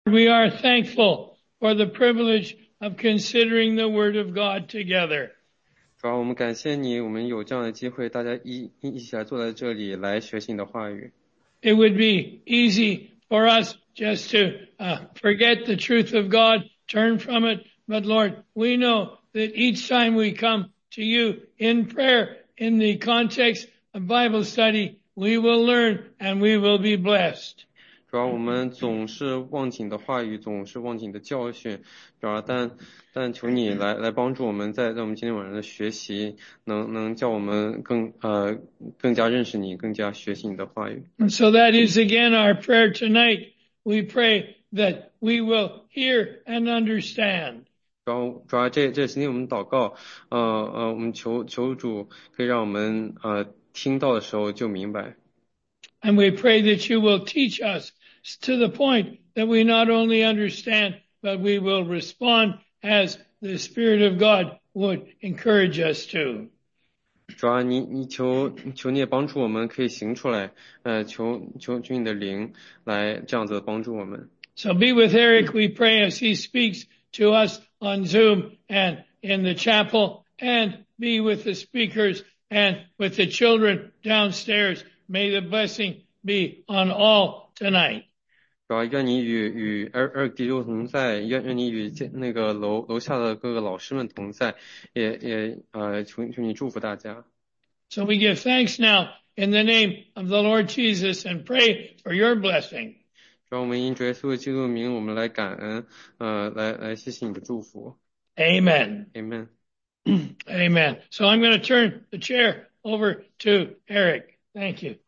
We are thankful for the privilege of considering the Word of God together. 主要我们感谢你，我们有这样的机会，大家一起来坐在这里来学习你的话语。 It would be easy for us just to forget the truth of God, turn from it. But Lord, we know that each time we come to you in prayer, in the context of Bible study, we will learn and we will be blessed. 主要我们总是忘记你的话语，总是忘记你的教训，主要但求你来帮助我们在我们今天晚上的学习，能叫我们更加认识你，更加学习你的话语。 And so that is again our prayer tonight. We pray that we will hear and understand. 主要这今天我们祷告，我们求主可以让我们听到的时候就明白。 And we pray that you will teach us to the point that we not only understand, but we will respond as the Spirit of God would encourage us to. 主要你求你也帮助我们可以行出来，求你的灵来这样子帮助我们。 So be with Eric, we pray, as he speaks to us on Zoom and in the chapel, and be with the speakers and with the children downstairs. May the blessing be on all tonight. 主要愿你与二弟兄同在，愿你与那个楼下的各个老师们同在，也求你祝福大家。 So we give thanks now in the name of the Lord Jesus and pray for your blessing. 主要我们因主耶稣基督的名，我们来感恩，来谢谢你的祝福。 Amen. Amen. Amen. So I'm going to turn the chair over to Eric. Thank you.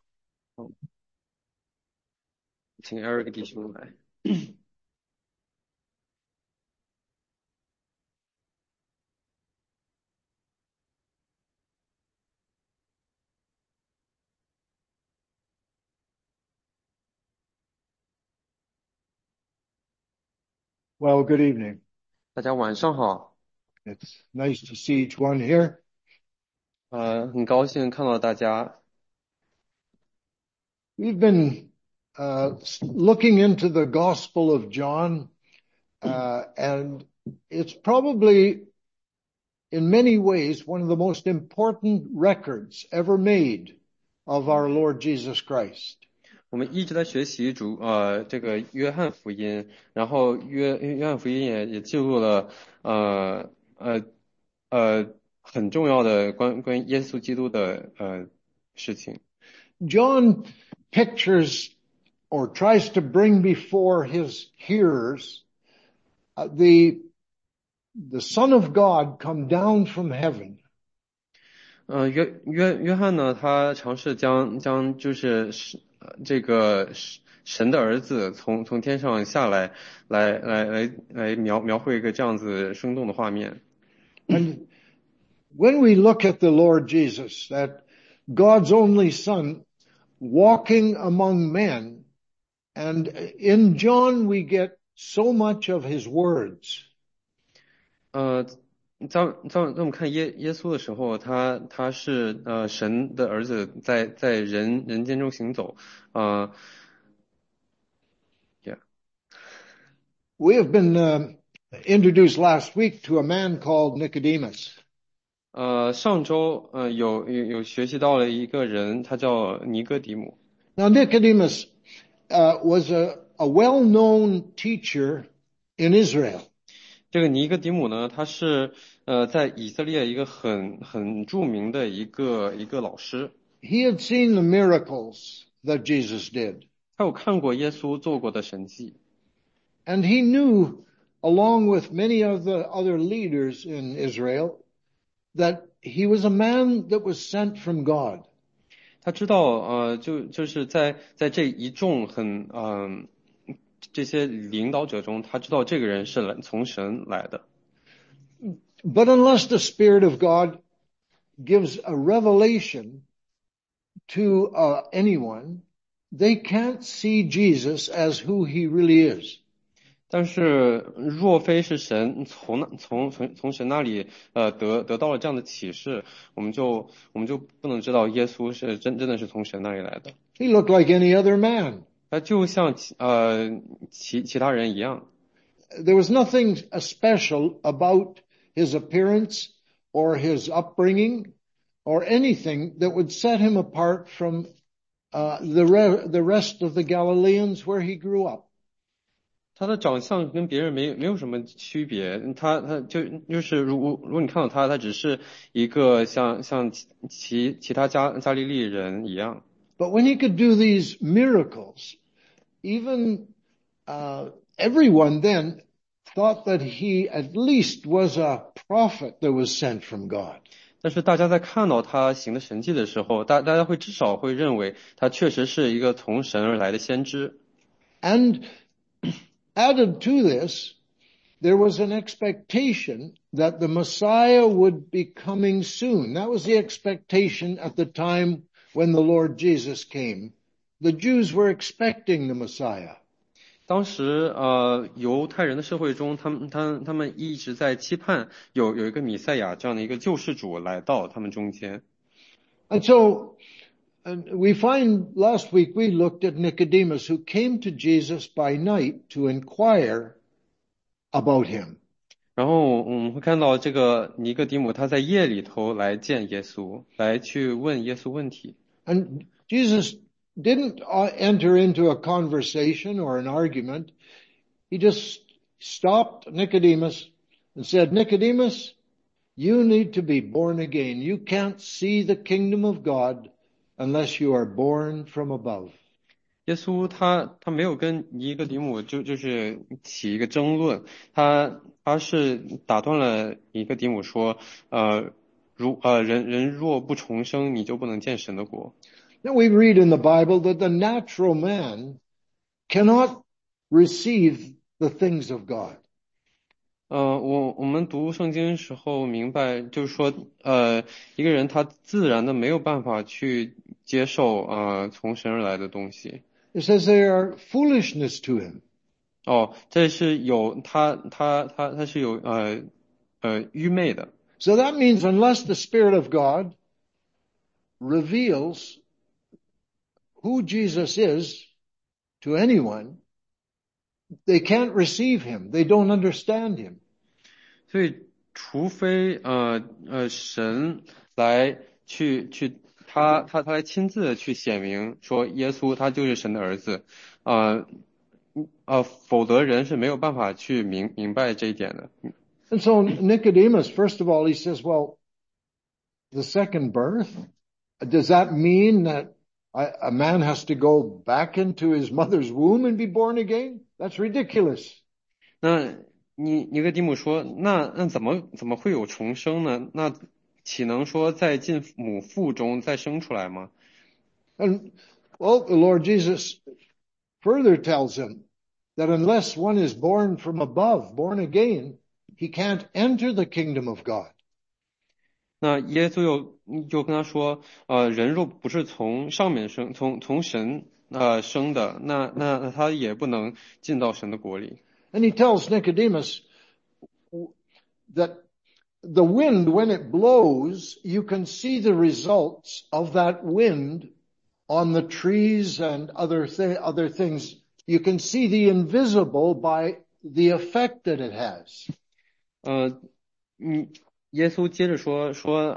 请Eric弟兄来。 Well, good evening. 大家晚上好。 It's nice to see each one here. 很高兴看到大家。 We've been looking into the Gospel of John, and it's probably, in many ways, one of the most important records ever made of our Lord Jesus Christ. 我们一直在学习这个约翰福音，然后约翰福音也记录了很重要的关于耶稣基督的事情。 John pictures or tries to bring before his hearers the Son of God come down from heaven. 约翰呢，他尝试将就是这个神的儿子从天上下来描绘一个这样子生动的画面。 And when we look at the Lord Jesus, that God's only Son walking among men, and in John we get so much of his words. 在我们看耶稣的时候，他是神的儿子在人间中行走。Yeah. We have been introduced last week to a man called Nicodemus. 上周有学习到了一个人，他叫尼哥底母。 Now Nicodemus was a well-known teacher in Israel. 这个尼哥底母呢，他是在以色列一个很著名的一个老师。 He had seen the miracles that Jesus did. 他有看过耶稣做过的神迹。 And he knew, along with many of the other leaders in Israel, that he was a man that was sent from God. 他知道就是在这一众这些领导者中，他知道这个人是从神来的。 But unless the Spirit of God gives a revelation to anyone, they can't see Jesus as who he really is. 但是若非是神从神那里得到了这样的启示，我们就不能知道耶稣是真的是从神那里来的。 He looked like any other man. 他就像其他人一样。 There was nothing special about his appearance or his upbringing or anything that would set him apart from the rest of the Galileans where he grew up. 他的长相跟别人没有什么区别，他就是如果你看到他只是一个像其他加利利人一样。 But when he could do these miracles, even everyone then thought that he at least was a prophet that was sent from God. 但是大家在看到他行的神迹的时候，大家至少会认为他确实是一个从神而来的先知。 And added to this, there was an expectation that the Messiah would be coming soon. That was the expectation at the time when the Lord Jesus came. The Jews were expecting the Messiah. 当时犹太人的社会中，他们一直在期盼有一个弥赛亚这样的一个救世主来到他们中间。 And so we find last week we looked at Nicodemus, who came to Jesus by night to inquire about him. 然后我们会看到这个尼哥底母，他在夜里头来见耶稣，来去问耶稣问题。 And Jesus didn't enter into a conversation or an argument. He just stopped Nicodemus and said, Nicodemus, you need to be born again. You can't see the kingdom of God unless you are born from above. 耶稣他没有跟尼哥底母就是起一个争论，他是打断了尼哥底母说，人若不重生，你就不能见神的国。 Now we read in the Bible that the natural man cannot receive the things of God. 我们读圣经的时候明白，就是说，一个人他自然的没有办法去接受从神而来的东西。 It says they are foolishness to him. 这是有他是有愚昧的。 So that means unless the Spirit of God reveals who Jesus is to anyone, they can't receive him. They don't understand him. 所以，除非神来去他来亲自的去显明说耶稣他就是神的儿子，否则人是没有办法去明白这一点的。 And so Nicodemus, first of all, he says, well, the second birth, does that mean that a man has to go back into his mother's womb and be born again? That's ridiculous. 那尼哥底母说，那怎么会有重生呢？那岂能说在进母腹中再生出来吗？ And well, the Lord Jesus further tells him that unless one is born from above, born again, he can't enter the kingdom of God. 那耶稣又跟他说，人若不是从上面生，从神生的，那他也不能进到神的国里。 And he tells Nicodemus that the wind, when it blows, you can see the results of that wind on the trees and other things. You can see the invisible by the effect that it has. 耶稣接着说，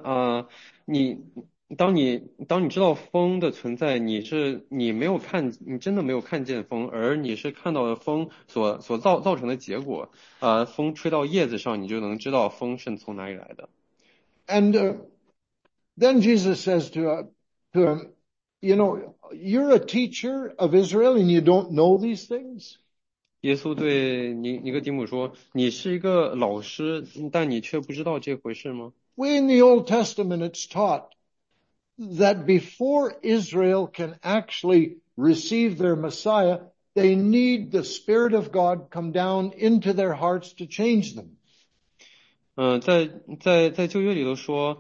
当你知道风的存在，你真的没有看见风，而你是看到了风所造成的结果。风吹到叶子上，你就能知道风是从哪里来的。 And then Jesus says to him, you know, you're a teacher of Israel and you don't know these things? 耶稣对尼哥底母说：“你是一个老师，但你却不知道这回事吗？” In the Old Testament, it's taught that before Israel can actually receive their Messiah, they need the Spirit of God come down into their hearts to change them. 在旧约里头说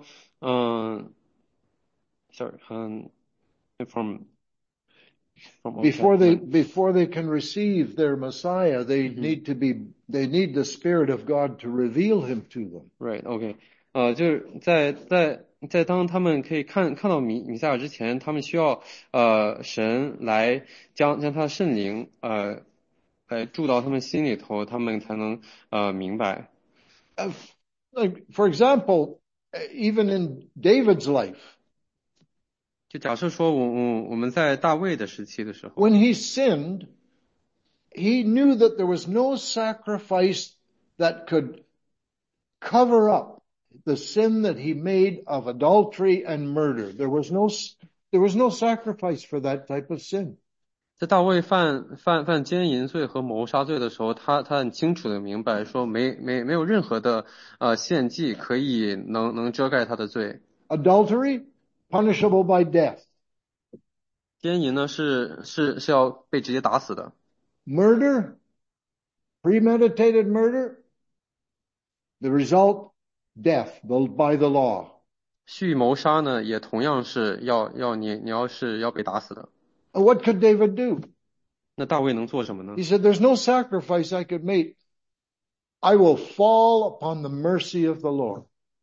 before they can receive their Messiah, they need the Spirit of God to reveal him to them. Right, OK. 就是在在当他们可以看到弥赛亚之前，他们需要神来将他的圣灵住到他们心里头，他们才能明白。 Like, for example, even in David's life, 就假设说我们在大卫的时期的时候， when he sinned, he knew that there was no sacrifice that could cover up the sin that he made of adultery and murder. There was no sacrifice for that type of sin. 在大卫犯奸淫罪和谋杀罪的时候，他很清楚的明白说没有任何的献祭可以能遮盖他的罪。 Adultery, punishable by death. 奸淫呢是要被直接打死的。 Murder, premeditated murder, the result, death by the law. 蓄意谋杀呢也同样是你要是要被打死的。 What could David do? 那大卫能做什么呢？ He said, there's no sacrifice I could make. I will fall upon the mercy of the Lord.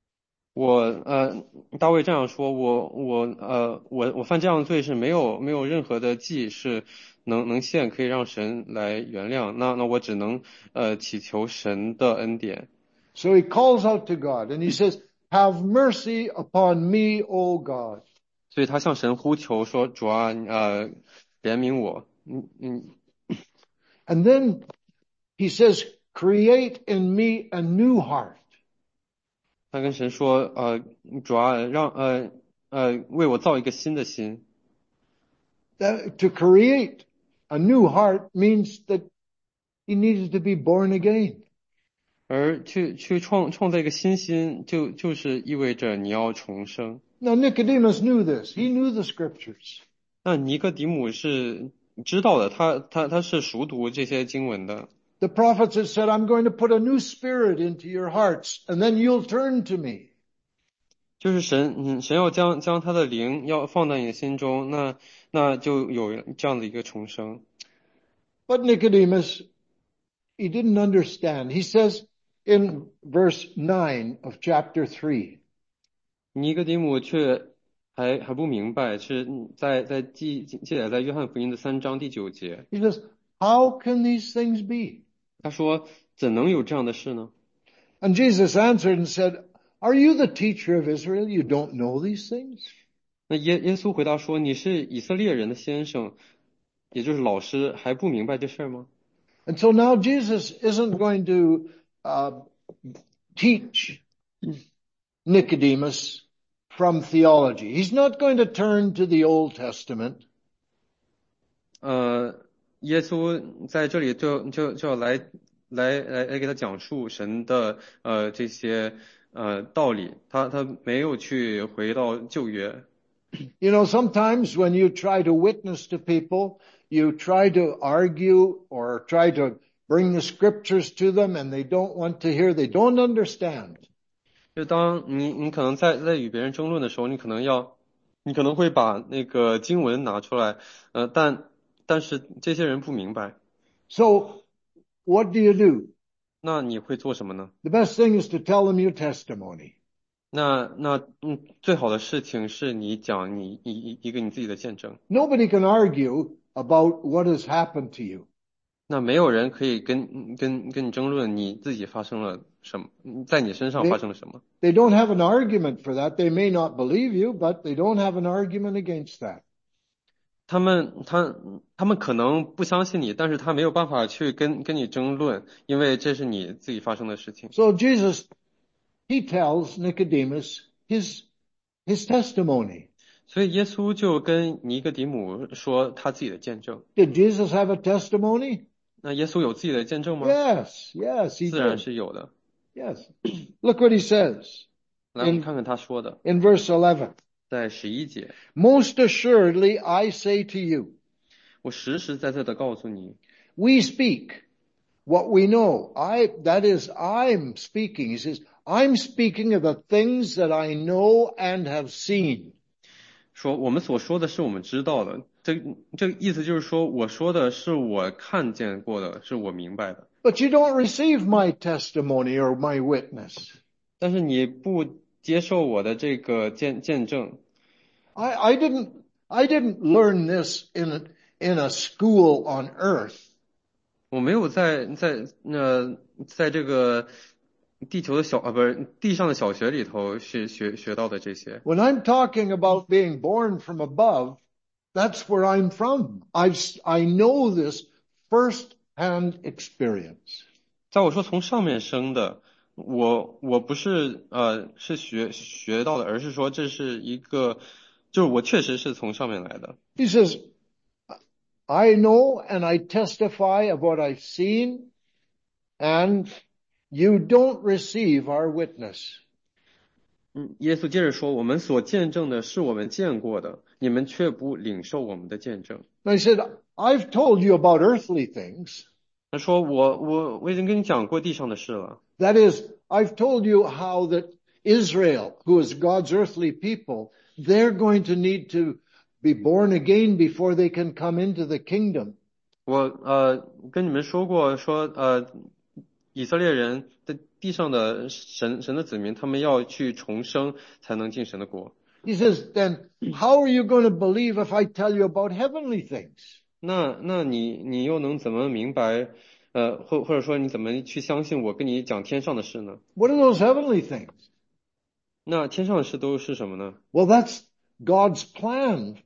大卫这样说，我犯这样的罪是没有任何的祭是能献可以让神来原谅，那我只能祈求神的恩典。 So he calls out to God and he says, have mercy upon me, O God. 所以他向神呼求说：“主啊，怜悯我。” And then he says, create in me a new heart. 他跟神说：“主啊，为我造一个新的心。” To create a new heart means that he needed to be born again. 而去创造一个新心，就是意味着你要重生。 Now Nicodemus knew this. He knew the scriptures. 那尼哥底母是知道的，他是熟读这些经文的。 The prophets had said, I'm going to put a new spirit into your hearts, and then you'll turn to me. 就是神要将他的灵要放在你的心中，那就有这样的一个重生。 But Nicodemus, he didn't understand. He says in verse 9 of chapter 3, 尼哥底母却还不明白，是在记载在约翰福音的3章第9节。 he says, how can these things be? 他说：“怎能有这样的事呢？” And Jesus answered and said, are you the teacher of Israel? You don't know these things? 那耶稣回答说：“你是以色列人的先生，也就是老师，还不明白这事儿吗？” And so now Jesus isn't going to teach Nicodemus from theology. He's not going to turn to the Old Testament. 耶稣在这里就要来给他讲述神的这些道理，他没有去回到旧约。 You know, sometimes when you try to witness to people, you try to argue or try to bring the scriptures to them and they don't want to hear, they don't understand. 就当你可能在与别人争论的时候，你可能会把那个经文拿出来，但是这些人不明白。 So what do you do? 那你会做什么呢？ The best thing is to tell them your testimony. 最好的事情是你讲一个你自己的见证。 Nobody can argue about what has happened to you. 那没有人可以跟你争论你自己发生了什么，在你身上发生了什么。 They don't have an argument for that. They may not believe you, but they don't have an argument against that. 他们可能不相信你，但是他没有办法去跟你争论，因为这是你自己发生的事情。 So Jesus, he tells Nicodemus his testimony. 所以耶稣就跟尼哥底母说他自己的见证。 Did Jesus have a testimony? 那耶稣有自己的见证吗？ Yes, he 自然 did. 是有的。 Yes. Look what he says 来，我们看看他说的， in verse 11. 在11节， Most assuredly, I say to you, 我实实在在的告诉你， we speak what we know. I'm speaking. He says, I'm speaking of the things that I know and have seen. 说我们所说的是我们知道的，这个意思就是说，我说的是我看见过的，是我明白的。 But you don't receive my testimony or my witness. 但是你不接受我的这个见证。 I didn't learn this in a school on earth. 我没有在这个地球的不是地上的小学里头学到的这些。 When I'm talking about being born from above, that's where I'm from. I know this first-hand experience. 在我说从上面生的，我不是是学到的，而是说这是一个，就是我确实是从上面来的。 He says, I know and I testify of what I've seen, and you don't receive our witness. 耶稣接着说，我们所见证的是我们见过的，你们却不领受我们的见证。 And I said, I've told you about earthly things. 他说我已经跟你讲过地上的事了。 That is, I've told you how that Israel, who is God's earthly people, they're going to need to be born again before they can come into the kingdom. 我跟你们说过，以色列人的地上的神的子民，他们要去重生才能进神的国。 He says, then how are you going to believe if I tell you about heavenly things? 那你又能怎么明白？或者说你怎么去相信我跟你讲天上的事呢？ What are those heavenly things? 那天上的事都是什么呢？ Well, that's God's plan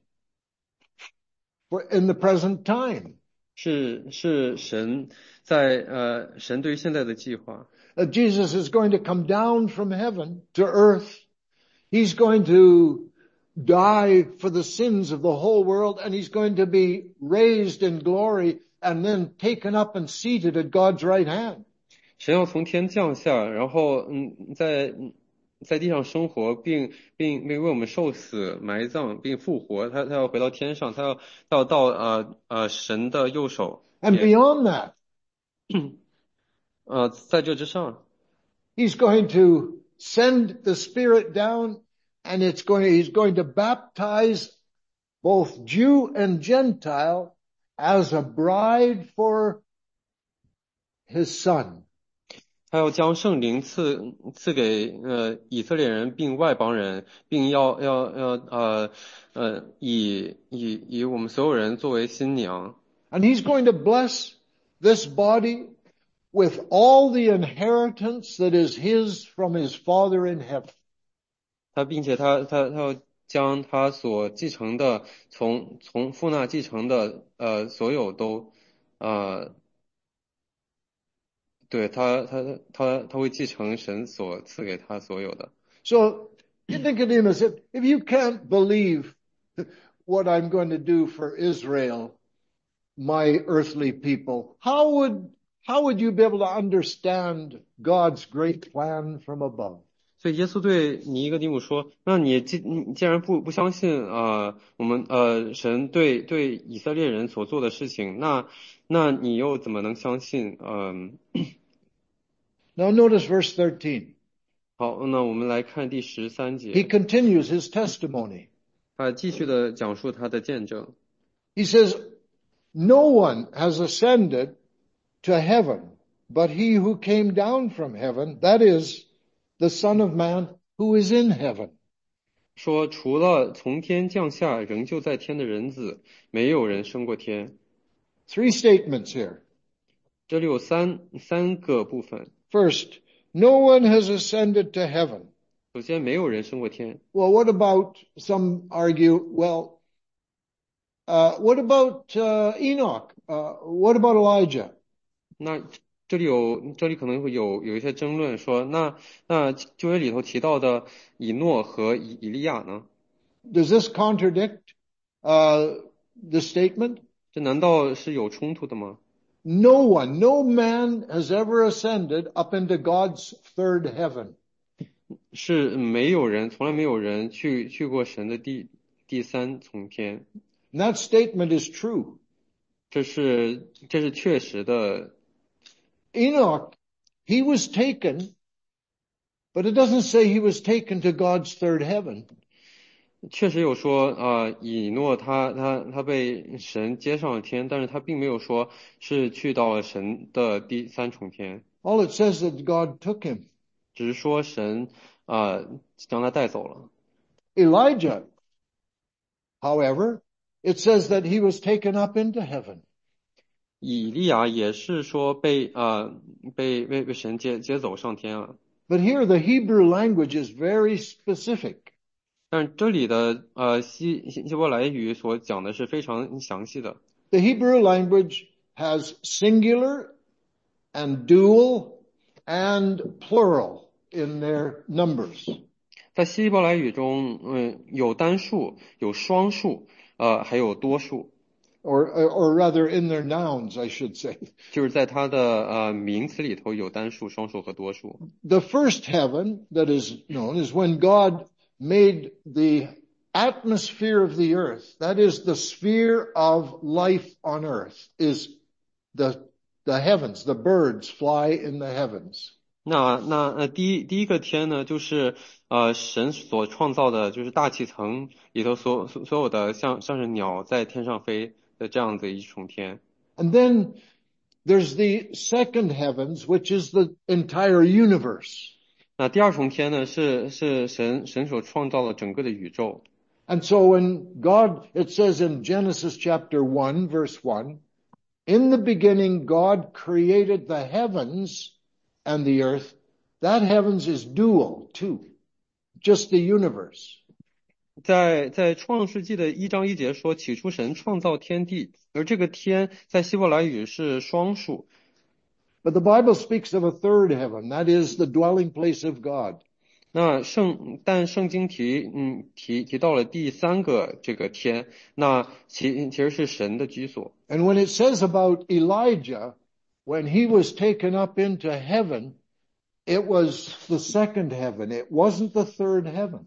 for in the present time. 是神在神对于现在的计划。 Jesus is going to come down from heaven to earth. He's going to die for the sins of the whole world, and he's going to be raised in glory and then taken up and seated at God's right hand. 神要从天降下，然后在地上生活，并为我们受死、埋葬并复活。他要回到天上，他要到神的右手。 And beyond that, 在这之上， he's going to send the Spirit down, and he's going to baptize both Jew and Gentile as a bride for his son. 他要将圣灵赐给以色列人并外邦人，并要以我们所有人作为新娘。 And he's going to bless this body with all the inheritance that is his from his Father in heaven. 并且他要将他所继承的从父那继承的所有都对他会继承神所赐给他所有的。 So Nicodemus, if you can't believe what I'm going to do for Israel, my earthly people, how would you be able to understand God's great plan from above? 所以耶稣对尼哥底母说：“那你既然不相信我们神对以色列人所做的事情，那你又怎么能相信？” Now notice verse 13. 好，那我们来看第13节。 He continues his testimony. 他继续的讲述他的见证。 He says, no one has ascended to heaven, but he who came down from heaven, that is, the Son of Man who is in heaven. 说除了从天降下仍旧在天的人子，没有人升过天。 Three statements here. 这里有三个部分。 First, no one has ascended to heaven. 首先，没有人升过天。 Well, what about, some argue, well, what about Enoch? What about Elijah? 那这里可能会有一些争论，说那旧约里头提到的以诺和以利亚呢？ Does this contradict the statement? 这难道是有冲突的吗？ No man has ever ascended up into God's third heaven. 是没有人，从来没有人去过神的第三重天。 And that statement is true. 这是确实的。 Enoch, he was taken, but it doesn't say he was taken to God's third heaven. 确实有说以诺他被神接上了天，但是他并没有说是去到了神的第三重天。 All it says is that God took him. 只是说神将他带走了。 Elijah, however, it says that he was taken up into heaven. 以利亚也是说被神接走上天了。 But here the Hebrew language is very specific. 但这里的希伯来语所讲的是非常详细的。 The Hebrew language has singular and dual and plural in their numbers. 在希伯来语中，有单数，有双数，还有多数。 Or rather in their nouns, I should say. 就是在它的名词里头有单数、双数和多数。 The first heaven that is known is when God made the atmosphere of the earth. That is the sphere of life on earth, is the heavens. The birds fly in the heavens. 那第一个天呢，就是神所创造的，就是大气层里头所有的像是鸟在天上飞的这样子一重天。 And then there's the second heavens, which is the entire universe. 那第二重天呢，是神所创造的整个的宇宙。 And so when God, it says in Genesis chapter 1, verse 1, in the beginning God created the heavens and the earth. That heavens is dual too, just the universe. 在创世纪的1章1节说，起初神创造天地，而这个天在希伯来语是双数。 But the Bible speaks of a third heaven, that is the dwelling place of God. 但圣经提到了第三个这个天，那其实是神的居所。 And when it says about Elijah, when he was taken up into heaven, it was the second heaven. It wasn't the third heaven.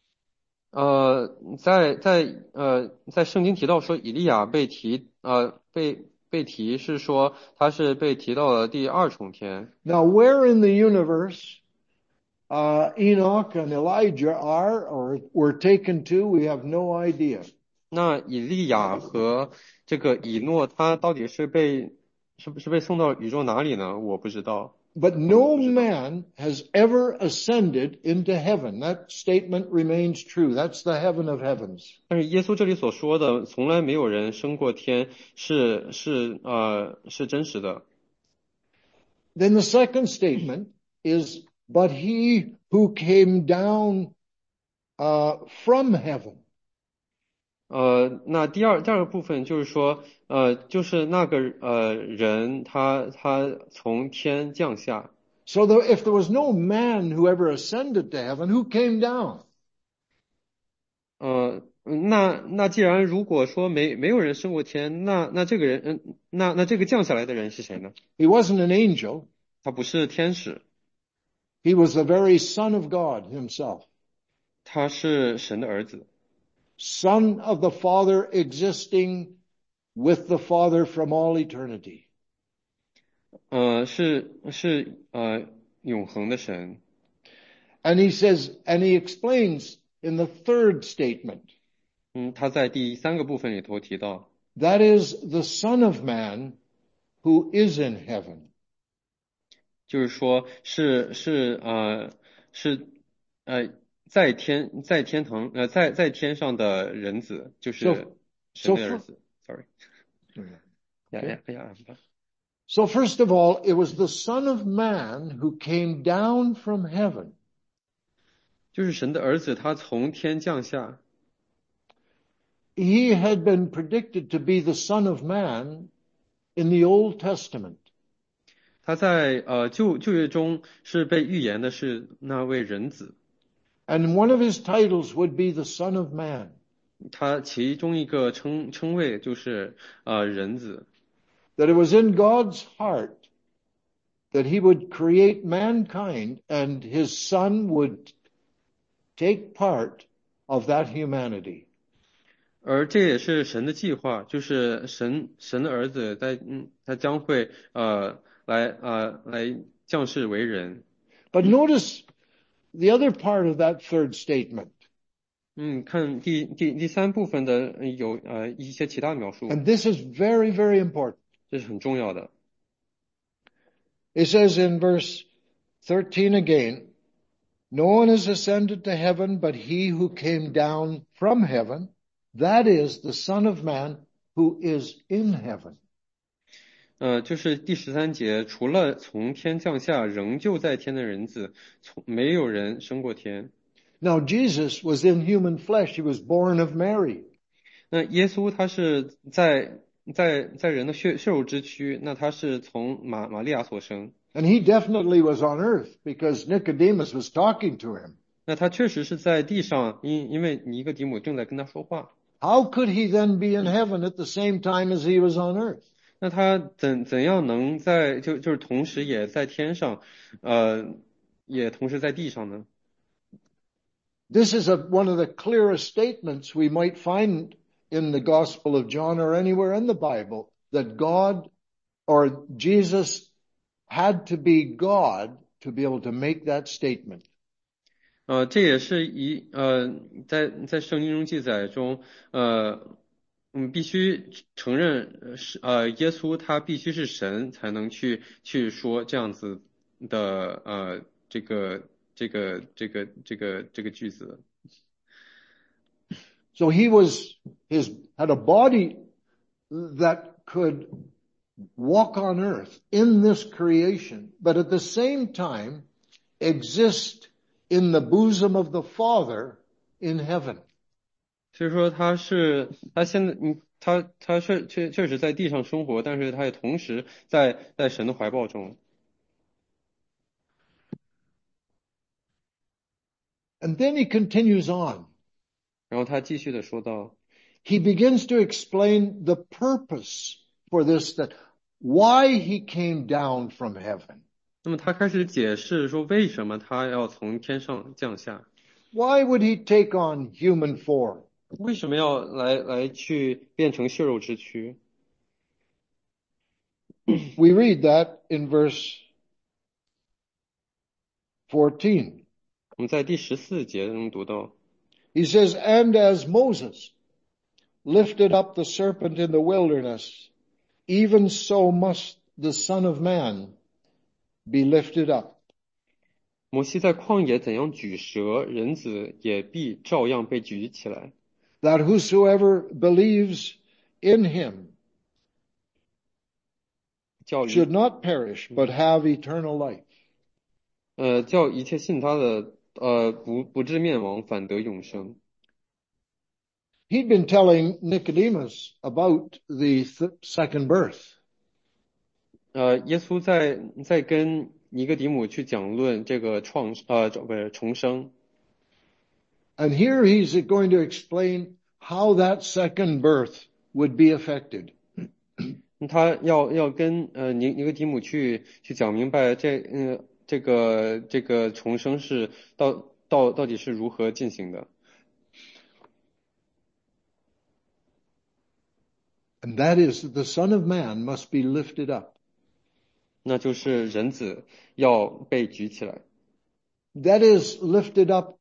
在圣经提到说以利亚被提是说他是被提到了第二重天。 Now, where in the universe Enoch and Elijah are or were taken to, we have no idea. 那以利亚和这个以诺，他到底是被送到宇宙哪里呢？我不知道。 But no man has ever ascended into heaven. That statement remains true. That's the heaven of heavens. 但是耶稣这里所说的，从来没有人升过天，是真实的。 Then the second statement is, but he who came down from heaven. 那第二个部分就是说，就是那个人他从天降下。 So if there was no man who ever ascended to heaven, who came down? 那既然如果说没有人升过天，那这个人，那这个降下来的人是谁呢？ He wasn't an angel. 他不是天使， He was the very Son of God himself. 他是神的儿子。 Son of the Father, existing with the Father from all eternity. 是永恒的神。 And he says, and he explains in the third statement. 他在第三个部分里头提到 That is the Son of Man who is in heaven. 就是说在天堂在天上的人子，就是神的儿子。Sorry. Yeah. So first of all, it was the Son of Man who came down from heaven. 就是神的儿子，他从天降下。 He had been predicted to be the Son of Man in the Old Testament. 他在旧约中是被预言的是那位人子。 And one of his titles would be the Son of Man. 他其中一个称谓就是人子。 That it was in God's heart that he would create mankind and his Son would take part of that humanity. 而这也是神的计划，就是神的儿子他将会来降世为人。 But notice the other part of that third statement. 看第三部分的有一些其他描述。 And this is very, very important. 这是很重要的。 It says in verse 13 again, No one has ascended to heaven but he who came down from heaven, that is the Son of Man who is in heaven. 就是第13节，除了从天降下仍旧在天的人子，没有人升过天。 Now Jesus was in human flesh. He was born of Mary. 那耶稣他是在人的血肉之躯，那他是从玛利亚所生。 And he definitely was on earth because Nicodemus was talking to him. 那他确实是在地上，因为尼哥底母正在跟他说话。 How could he then be in heaven at the same time as he was on earth? 那他怎样能就是同时也在天上，也同时在地上呢？ This is one of the clearest statements we might find in the Gospel of John or anywhere in the Bible, that God or Jesus had to be God to be able to make that statement. 这也是在圣经中记载中，我们必须承认耶稣他必须是神才能去说这样子的这个句子。 So he had a body that could walk on earth in this creation, but at the same time exist in the bosom of the Father in heaven. 所以说他现在他确实在地上生活，但是他也同时在神的怀抱中。 And then he continues on. 然后他继续的说道 He begins to explain the purpose for this, that why he came down from heaven. 那么他开始解释说为什么他要从天上降下。 Why would he take on human form? 为什么要来去变成血肉之躯？ We read that in verse 14. 我们在第14节中读到， He says, and as Moses lifted up the serpent in the wilderness, even so must the Son of Man be lifted up. 摩西在旷野怎样举蛇，人子也必照样被举起来， That whosoever believes in him 叫 should not perish, but have eternal life. 叫一切信他的不至灭亡，反得永生。 He'd been telling Nicodemus about the second birth. 耶稣在跟尼哥底母去讲论这个重生。 And here he's going to explain how that second birth would be affected. 他要跟尼哥底母去讲明白这个重生是到底是如何进行的。 And that is that the Son of Man must be lifted up. 那就是人子要被举起来， That is lifted up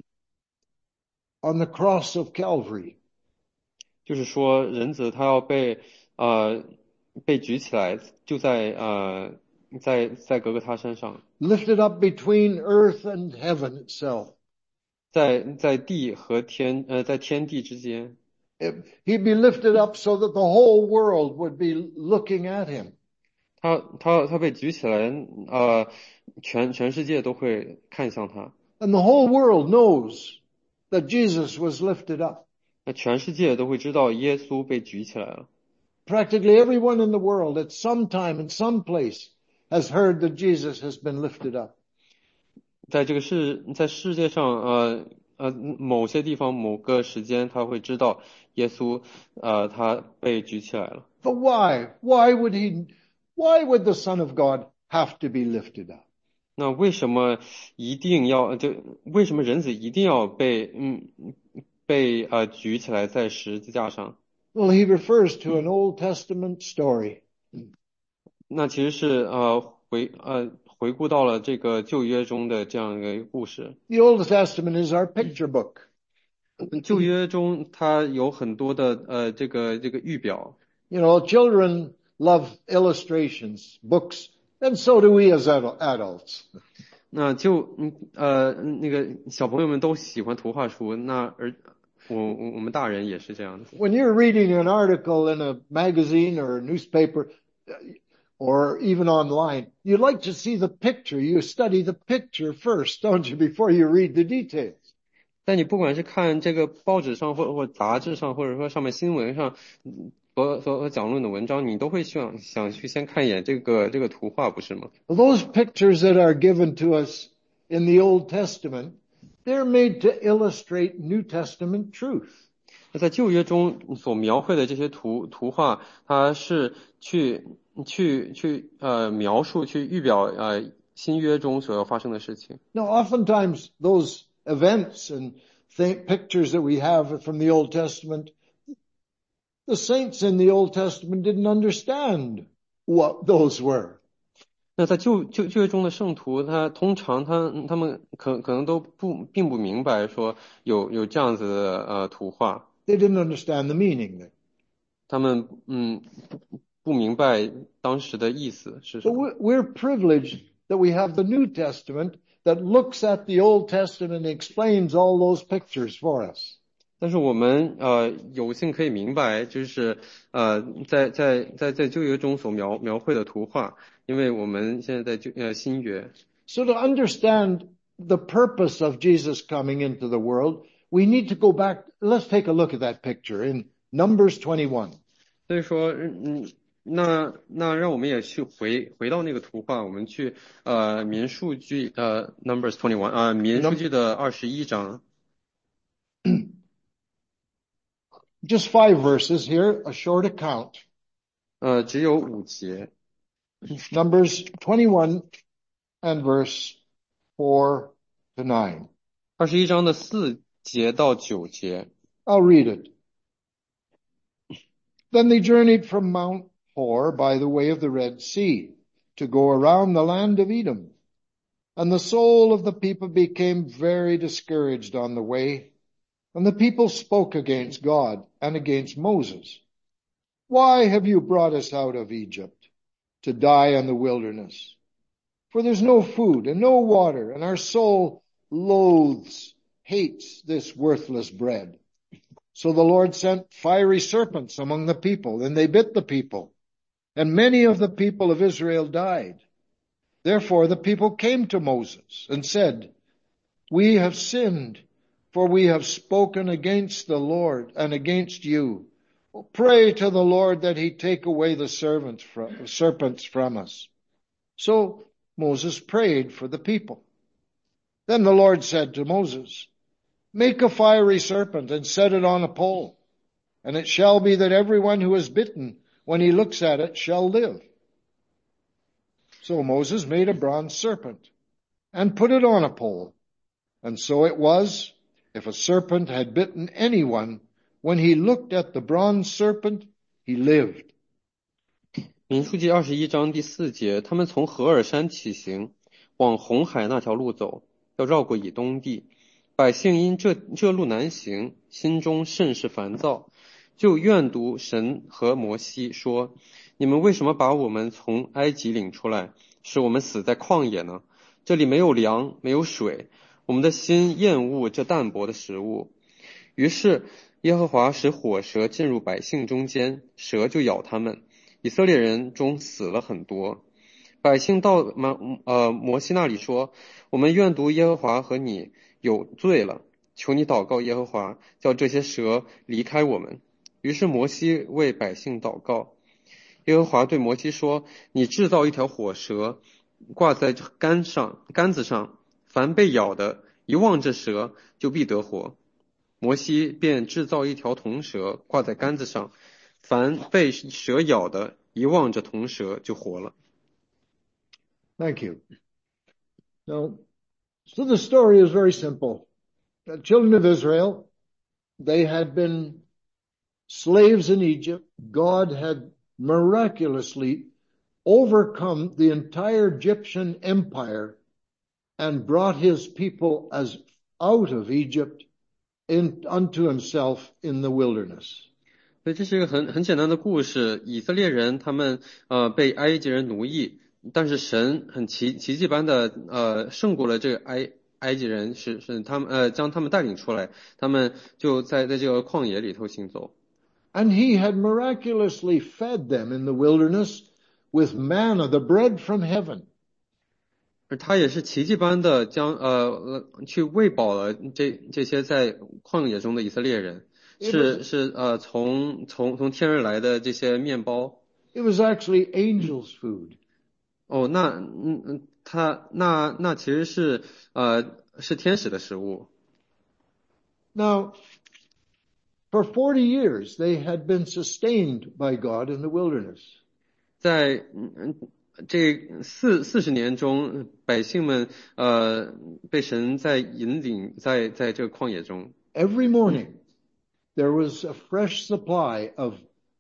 on the cross of Calvary. 就是说人子他要被举起来，就在格格他山上， Lifted up between earth and heaven itself. 在地和天在天地之间， He'd be lifted up so that the whole world would be looking at him. 他被举起来，全世界都会看向他， And the whole world knows that Jesus was lifted up. 那全世界都会知道耶稣被举起来了。 Practically everyone in the world at some time in some place has heard that Jesus has been lifted up. 在世界上，某些地方某个时间，他会知道耶稣，他被举起来了。 But why? Why would the Son of God have to be lifted up? 那为什么为什么人子一定要被举起来在十字架上？ Well, he refers to an Old Testament story. 那其实是回顾到了这个旧约中的这样一个故事。 The Old Testament is our picture book. 旧约中它有很多的这个预表。 You know, children love illustrations, books, and so do we as adults. 那就那个小朋友们都喜欢图画书，我们大人也是这样子。 When you're reading an article in a magazine or a newspaper or even online, you like to see the picture. You study the picture first, don't you, before you read the details? 但你不管是看这个报纸上或杂志上，或者说上面新闻上和讲论的文章，你都会想去先看一眼这个图画，不是吗？ Well, those pictures that are given to us in the Old Testament, they're made to illustrate New Testament truth. 那在旧约中所描绘的这些图画，它是去描述、去预表新约中所要发生的事情。 Now, oftentimes those events and pictures that we have from the Old Testament, the saints in the Old Testament didn't understand what those were. 那在旧约中的圣徒，通常他们可能都并不明白说有这样子的图画。 They didn't understand the meaning. 他们不明白当时的意思是什 But 么。 we're privileged that we have the New Testament that looks at the Old Testament and explains all those pictures for us. 但是我们有幸可以明白，就是在旧约中所描绘的图画，因为我们现在在新约。 So to understand the purpose of Jesus coming into the world, we need to go back. Let's take a look at that picture in Numbers 21. 所以说，那让我们也去回到那个图画，我们去民数记Numbers 21民数记的21章。 Just 5 verses here, a short account. 只有5节。 Numbers 21 and verse 4 to 9. 21章的4节到9节。 I'll read it. Then they journeyed from Mount Hor by the way of the Red Sea to go around the land of Edom. And the soul of the people became very discouraged on the way. And the people spoke against God and against Moses. Why have you brought us out of Egypt to die in the wilderness? For there's no food and no water, and our soul hates this worthless bread. So the Lord sent fiery serpents among the people, and they bit the people. And many of the people of Israel died. Therefore the people came to Moses and said, We have sinned, for we have spoken against the Lord and against you. Pray to the Lord that he take away the serpents from us. So Moses prayed for the people. Then the Lord said to Moses, Make a fiery serpent and set it on a pole. And it shall be that everyone who is bitten, when he looks at it, shall live. So Moses made a bronze serpent and put it on a pole. And so it was, if a serpent had bitten anyone, when he looked at the bronze serpent, he lived. 民数记21章第4节，他们从何尔山起行，往红海那条路走，要绕过以东地。百姓因这路难行，心中甚是烦躁，就怨毒神和摩西说：你们为什么把我们从埃及领出来，使我们死在旷野呢？这里没有粮，没有水，我们的心厌恶这淡薄的食物。于是耶和华使火蛇进入百姓中间，蛇就咬他们，以色列人中死了很多。百姓到摩西那里说：我们怨毒耶和华和你有罪了，求你祷告耶和华，叫这些蛇离开我们。于是摩西为百姓祷告。耶和华对摩西说：你制造一条火蛇，挂在杆子上，凡被咬的，一望这蛇，就必得活。摩西便制造一条铜蛇，挂在杆子上，凡被蛇咬的，一望着铜蛇，就活了。 Thank you. So the story is very simple. The children of Israel, they had been slaves in Egypt. God had miraculously overcome the entire Egyptian empire and brought his people as out of Egypt unto himself in the wilderness. 所以这是一个很简单的故事。以色列人他们被埃及人奴役， 但是神很奇迹般的胜过了这个埃及人，是他们将他们带领出来，他们就在这个旷野里头行走。 And he had miraculously fed them in the wilderness with manna, the bread from heaven. 而他也是奇迹般的将去喂饱了这些在旷野中的以色列人，是从天而来的这些面包。 It was actually angels' food. 哦，那其实是天使的食物。 Now, for 40 years, they had been sustained by God in the wilderness. 在这40年中，百姓们被神在引领在这个旷野中。 Every morning, there was a fresh supply of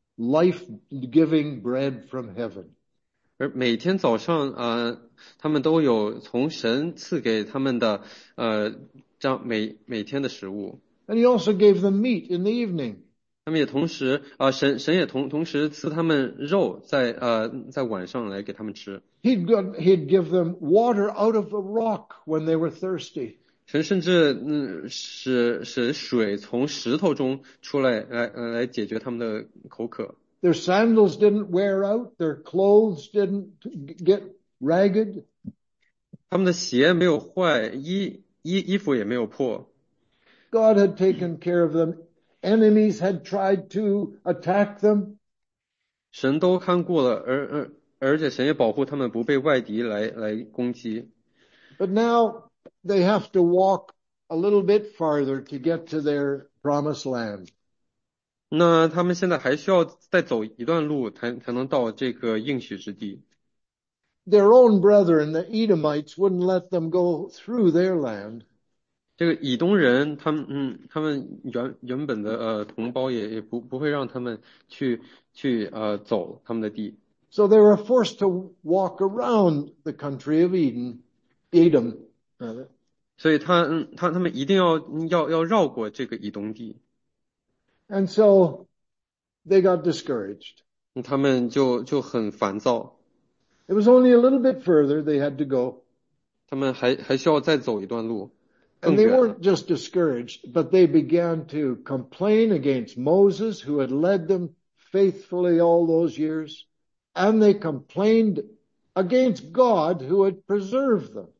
life-giving bread from heaven. 而每天早上他们都有从神赐给他们的这样每天的食物。 And he also gave them meat in the evening. 他们也同时神也同时赐他们肉在晚上来给他们吃。 He'd give them water out of the rock when they were thirsty. 神甚至使水从石头中出来解决他们的口渴。 Their sandals didn't wear out. Their clothes didn't get ragged. 他们的鞋没有坏，衣服也没有破。 God had taken care of them. Enemies had tried to attack them. 神都看过了，而且神也保护他们不被外敌来攻击。 But now they have to walk a little bit farther to get to their promised land. 那他们现在还需要再走一段路才能到这个应许之地。 Their own brethren, the Edomites, wouldn't let them go through their land. 这个以东人，他们原本的同胞也不会让他们去走他们的地。 So they were forced to walk around the country of Edom. 所以他们一定要绕过这个以东地。 And so they got discouraged. 他们就很烦躁。 It was only a little bit further they had to go. 他们还需要再走一段路。 And they weren't just discouraged, but they began to complain against Moses, who had led them faithfully all those years. And they complained against God, who had preserved them.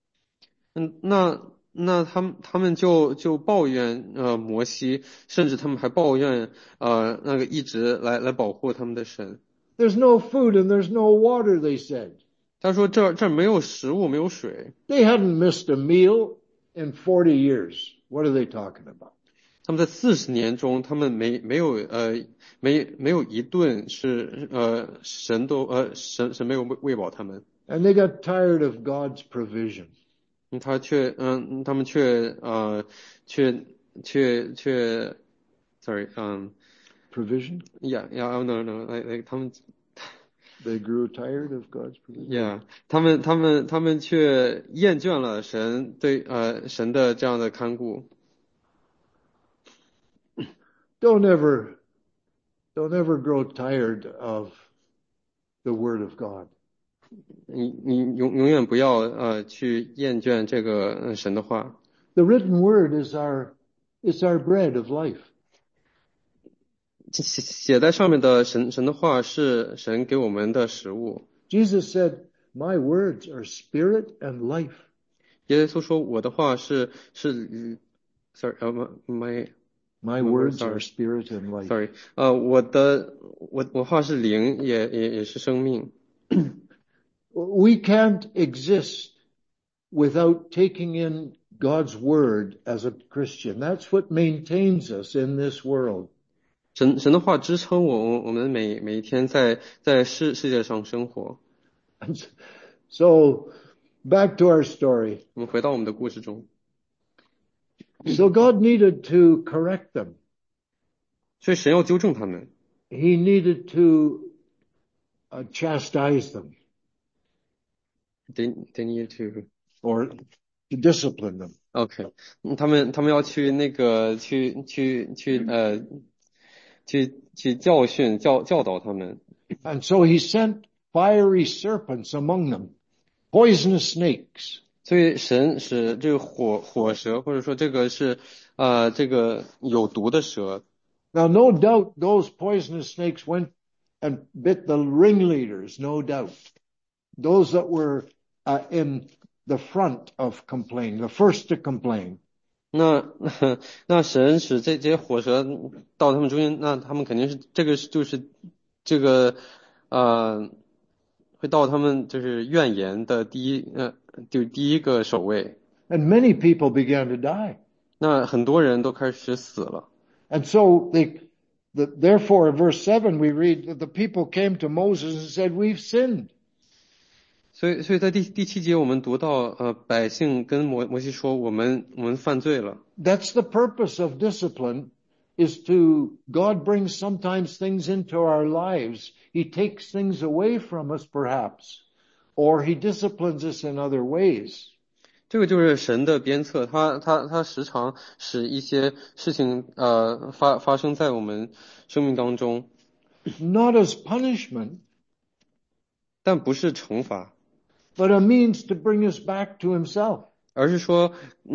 那他们就抱怨摩西，甚至他们还抱怨那个一直来保护他们的神。 There's no food and there's no water, they said. 他说这没有食物，没有水。 They hadn't missed a meal in 40 years. What are they talking about? 他们在40年中，他们没有一顿是神没有喂饱他们。 And they got tired of God's provision. 他们却 sorry Provision? yeah no like 他们 They grew tired of God's provision. yeah 他们却厌倦了神对神的这样的看顾。 Don't ever grow tired of the Word of God. 你永远不要去厌倦这个神的话。 The written word is our bread of life. 写在上面的神的话是神给我们的食物。 Jesus said, "My words are spirit and life." 耶稣说我的话是 sorry My words are spirit and life. sorry 我话是灵也是生命。 We can't exist without taking in God's word as a Christian. That's what maintains us in this world. 神的话支撑我们每一天在世界上生活。 So back to our story. 我们回到我们的故事中。 So God needed to correct them. 所以神要纠正他们。 He needed to chastise them. They need to or to discipline them. OK 他们要去那个去教训教导他们。 And so he sent fiery serpents among them, poisonous snakes. 所以神使这个火蛇，或者说这个是这个有毒的蛇。 Now, no doubt those poisonous snakes went and bit the ringleaders, no doubt. Those that were in the front of complaining, the first to complain. 那神使这些火蛇到他们中间，那他们肯定是就是这个会到他们就是怨言的就第一个首位。 And many people began to die. 那很多人都开始死了。 And so therefore, in verse 7, we read that the people came to Moses and said, "We've sinned." 所以在第七节我们读到百姓跟摩西说我们犯罪了。 That's the purpose of discipline, is God brings sometimes things into our lives. He takes things away from us perhaps, or he disciplines us in other ways. 这个就是神的鞭策，他时常使一些事情发生在我们生命当中。 Not as punishment, 但不是惩罚。 but a means to bring us back to himself. 而是说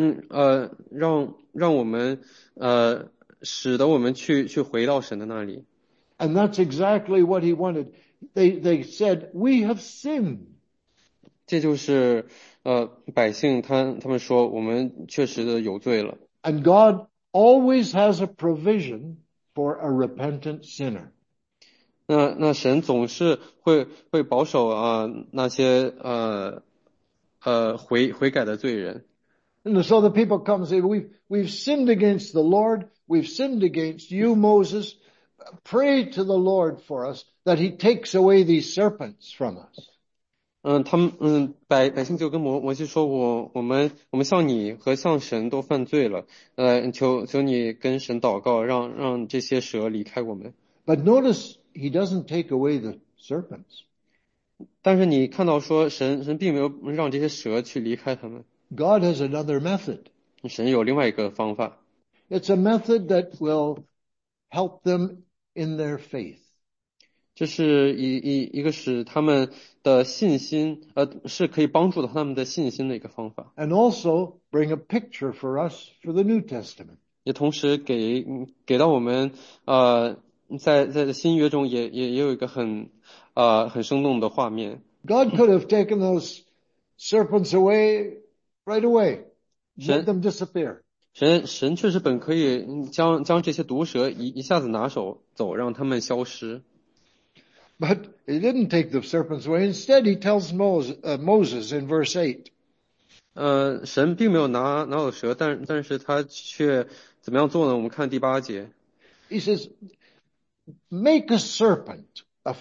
让我们使得我们去回到神的那里。 And that's exactly what he wanted. They said, "We have sinned." 这就是百姓他们说我们确实的有罪了。 And God always has a provision for a repentant sinner. 那神总是会保守那些悔改的罪人。 And so the people come and say, we've sinned against the Lord. We've sinned against you, Moses. Pray to the Lord for us that he takes away these serpents from us. 他们百姓就跟摩西说，我们向你和向神都犯罪了，求你跟神祷告，让这些蛇离开我们。 But notice he doesn't take away the serpents. 但是你看到说神并没有让这些蛇去离开他们。 God has another method. 神有另外一个方法。 It's a method that will help them in their faith. 这是一个使他们的信心是可以帮助到他们的信心的一个方法。 And also bring a picture for us for the New Testament. 也同时给到我们在新约中也有一个很生动的画面。 God could have taken those serpents away right away. Let them disappear. 神确实本可以将这些毒蛇一下子拿走，让他们消失。 But he didn't take the serpents away. Instead, he tells Moses in verse 8. 神并没有拿走蛇，但是他却怎么样做呢？我们看第8节。 He says, make a serpent, a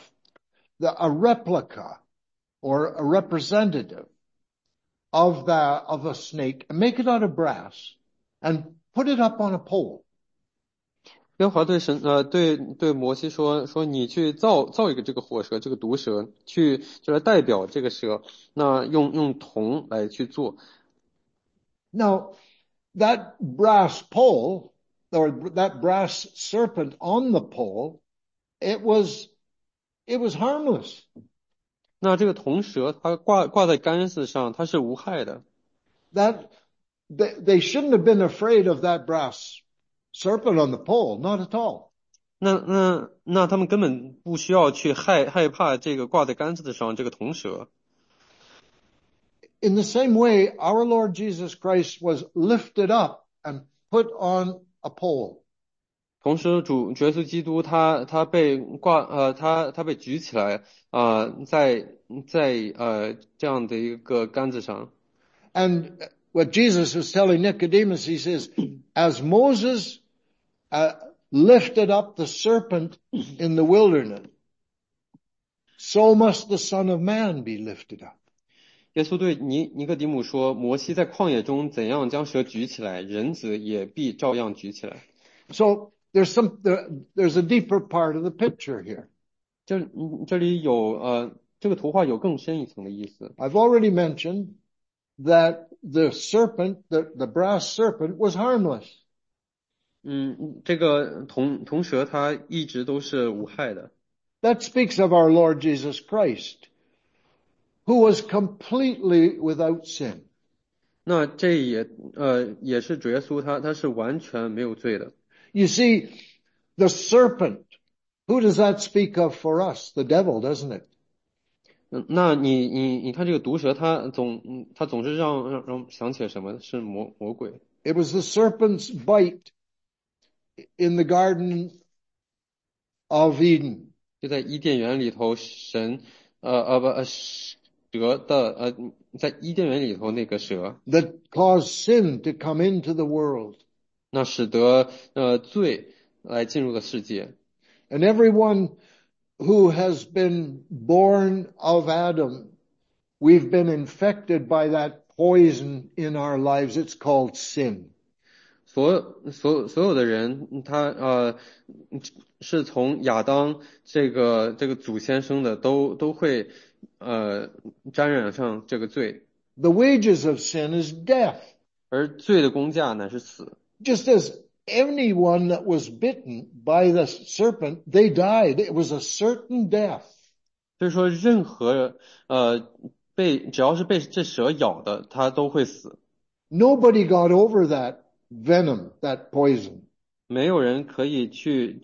replica or a representative of a snake, and make it out of brass and put it up on a pole. 耶和华对摩西说你去造一个这个火蛇，这个毒蛇，就来代表这个蛇，那用铜来去做。 Now, that brass pole, or that brass serpent on the pole, it was harmless. 那这个铜蛇它挂在杆子上，它是无害的。 That they shouldn't have been afraid of that brass serpent on the pole, not at all. 那他们根本不需要去害怕这个挂在杆子上这个铜蛇。 In the same way, our Lord Jesus Christ was lifted up and put on a pole. 同时主耶稣基督他被他被举起来在这样的一个杆子上。 And what Jesus was telling Nicodemus, he says, as Moses lifted up the serpent in the wilderness, so must the Son of Man be lifted up. 耶稣对尼哥底母说，摩西在旷野中怎样将蛇举起来，人子也必照样举起来。 So there's a deeper part of the picture here. 这里有这个图画有更深一层的意思。 I've already mentioned that the serpent, the brass serpent, was harmless. 这个铜蛇它一直都是无害的。 That speaks of our Lord Jesus Christ, who was completely without sin. 那这也是主耶稣他是完全没有罪的。 You see, the serpent, who does that speak of for us? The devil, doesn't it? 那你看这个毒蛇，它总是让想起了什么？是魔鬼。 It was the serpent's bite in the Garden of Eden. 就在伊甸园里头，蛇的在伊甸园里头那个蛇， that caused sin to come into the world. 那使得罪来进入了世界。 And everyone who has been born of Adam, we've been infected by that poison in our lives. It's called sin. 所有的人，他是从亚当这个祖先生的，都会沾染上这个罪。 The wages of sin is death. 而罪的工价乃是死。 Just as anyone that was bitten by the serpent, they died. It was a certain death. 所以说，任何只要是被这蛇咬的，他都会死。 Nobody got over that venom, that poison. 没有人可以去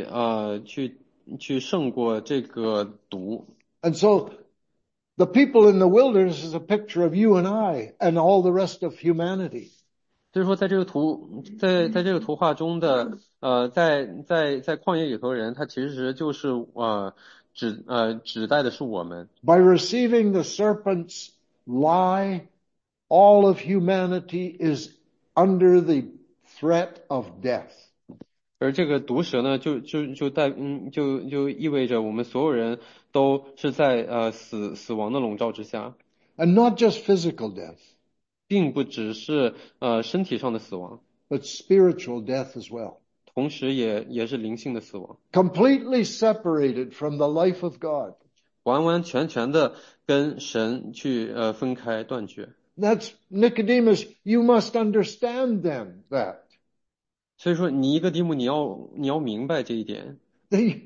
胜过这个毒。 And so the people in the wilderness is a picture of you and I and all the rest of humanity. 所以说，在这个图画中的在旷野里头的人，他其实就是指代的是我们。 By receiving the serpent's lie, all of humanity is under the threat of death. 而这个毒蛇呢，就意味着我们所有人都是在死亡的笼罩之下。 And not just physical death, 并不只是身体上的死亡， but spiritual death as well. 同时也是灵性的死亡， Completely separated from the life of God. 完完全全的跟神去分开断绝。 That's Nicodemus, you must understand them that. 所以说，尼哥底母，你要明白这一点。 The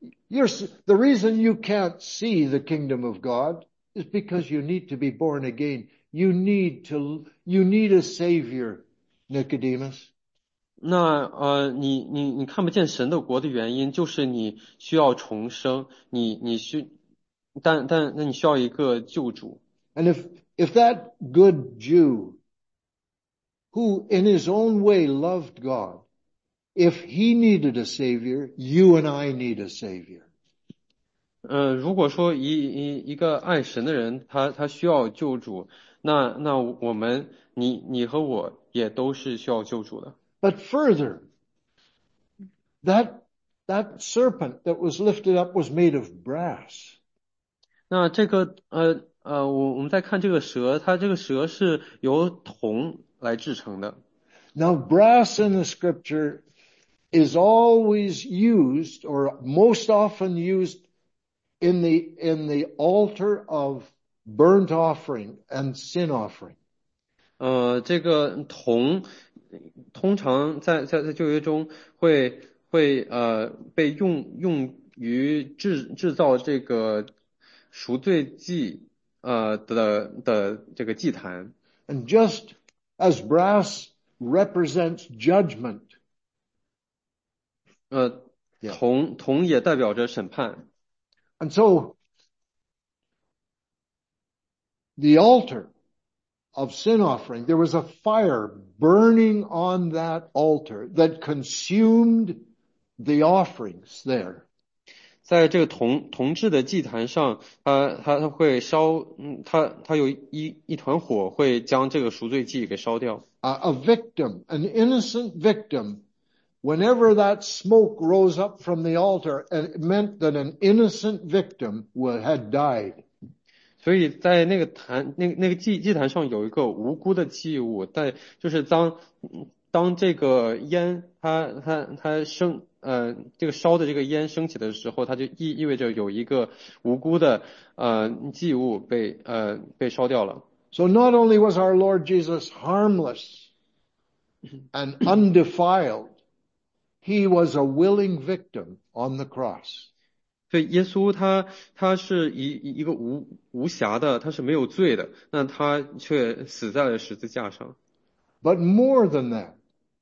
reason you can't see the kingdom of God is because you need to be born again. You need a savior, Nicodemus. 那你看不见神的国的原因，就是你需要重生，但你需要一个救主。 And if that good Jew, who in his own way loved God, if he needed a savior, you and I need a savior. 如果说一个爱神的人，他需要救主，那我们你和我也都是需要救主的。 But further, that serpent that was lifted up was made of brass. 那这个我们再看这个蛇，它这个蛇是由铜来制成的。 Now, brass in the scripture is always used, or most often used, in the altar of burnt offering and sin offering. 这个铜通常在旧约中会被用于制造这个赎罪祭的这个祭坛。 And just as brass represents judgment, 铜也代表着审判。 and so the altar of sin offering, there was a fire burning on that altar that consumed the offerings there. 在这个铜制的祭坛上，它会烧，它有一团火会将这个赎罪祭给烧掉。 A victim, an innocent victim, whenever that smoke rose up from the altar, it meant that an innocent victim had died. 所以在那个祭坛上有一个无辜的祭物，就是当这个烟它升这个烧的这个烟升起的时候，它就意味着有一个无辜的祭物被烧掉了。 So not only was our Lord Jesus harmless and undefiled, he was a willing victim on the cross. 所以耶稣他是一个无瑕的，他是没有罪的，那他却死在了十字架上。 But more than that,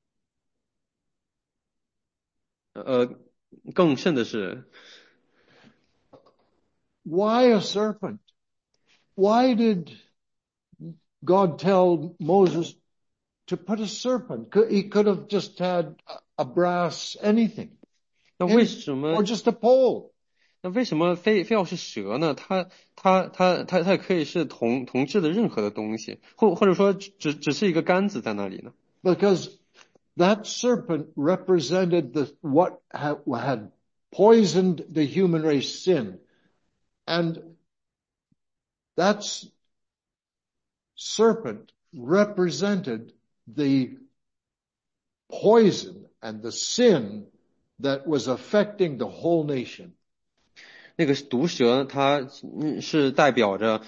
更甚的是， why a serpent? Why did God tell Moses to put a serpent? He could have just had a brass anything, 那为什么 or just a pole. 那为什么非要是蛇呢？它也可以是铜制的任何的东西，或者说只是一个杆子在那里呢？ Because that serpent represented what had poisoned the human race, sin. And that serpent represented the poison and the sin that was affecting the whole nation. 那个毒蛇，它是代表着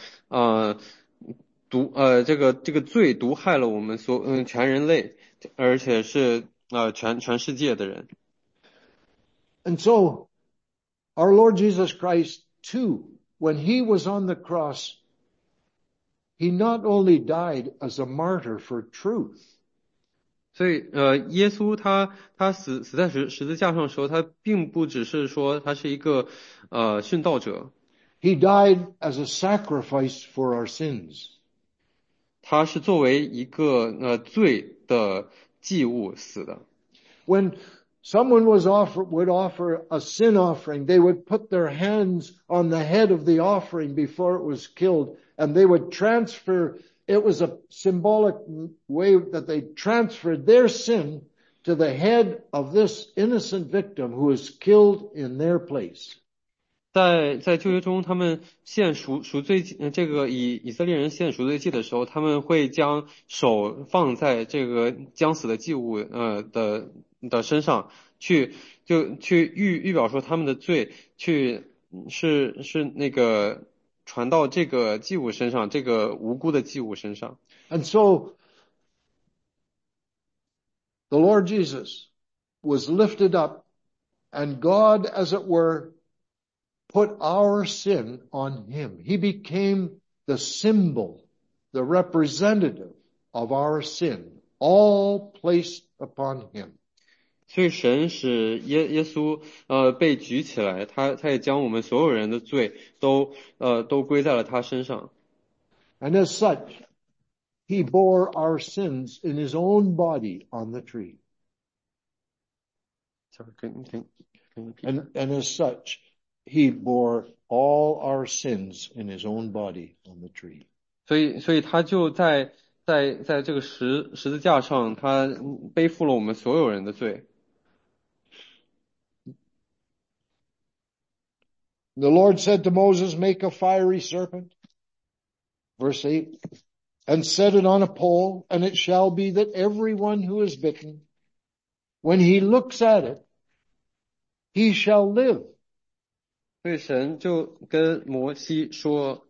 这个罪毒害了我们全人类，而且是全世界的人。 And so our Lord Jesus Christ too, when he was on the cross, he not only died as a martyr for truth, 所以耶稣他死在十字架上的时候，他并不只是说他是一个殉道者， he died as a sacrifice for our sins. 他是作为一个罪的祭物死的。 When someone would offer a sin offering, they would put their hands on the head of the offering before it was killed, and they would transfer. It was a symbolic way that they transferred their sin to the head of this innocent victim who was killed in their place. 在旧约中，他们献赎罪祭，这个以色列人献赎罪祭的时候，他们会将手放在这个将死的祭物的身上，去预表说他们的罪，是那个传到这个祭物身上，这个无辜的祭物身上。 And so the Lord Jesus was lifted up, and God, as it were, put our sin on him. He became the symbol, the representative of our sin, all placed upon him. 所以神使耶稣被举起来，他也将我们所有人的罪都归在了他身上。 And as such, he bore our sins in his own body on the tree. And as such, he bore all our sins in his own body on the tree. 所以他就在这个十字架上，他背负了我们所有人的罪。 The Lord said to Moses, make a fiery serpent. Verse 8. And set it on a pole, and it shall be that everyone who is bitten, when he looks at it, he shall live. 所以神就跟摩西说，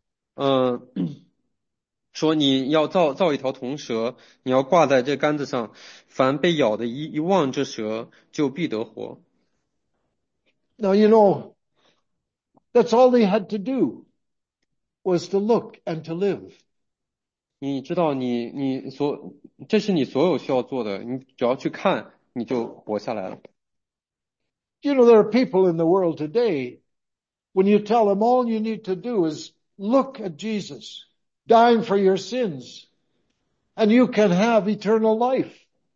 说你要造一条铜蛇，你要挂在这杆子上，凡被咬的一望这蛇，就必得活。 Now, you know, that's all they had to do was to look and to live. 你知道这是你所有需要做的，你只要去看，你就活下来了。 You know, there are people in the world today, when you tell them all you need to do is look at Jesus dying for your sins, and you can have eternal life.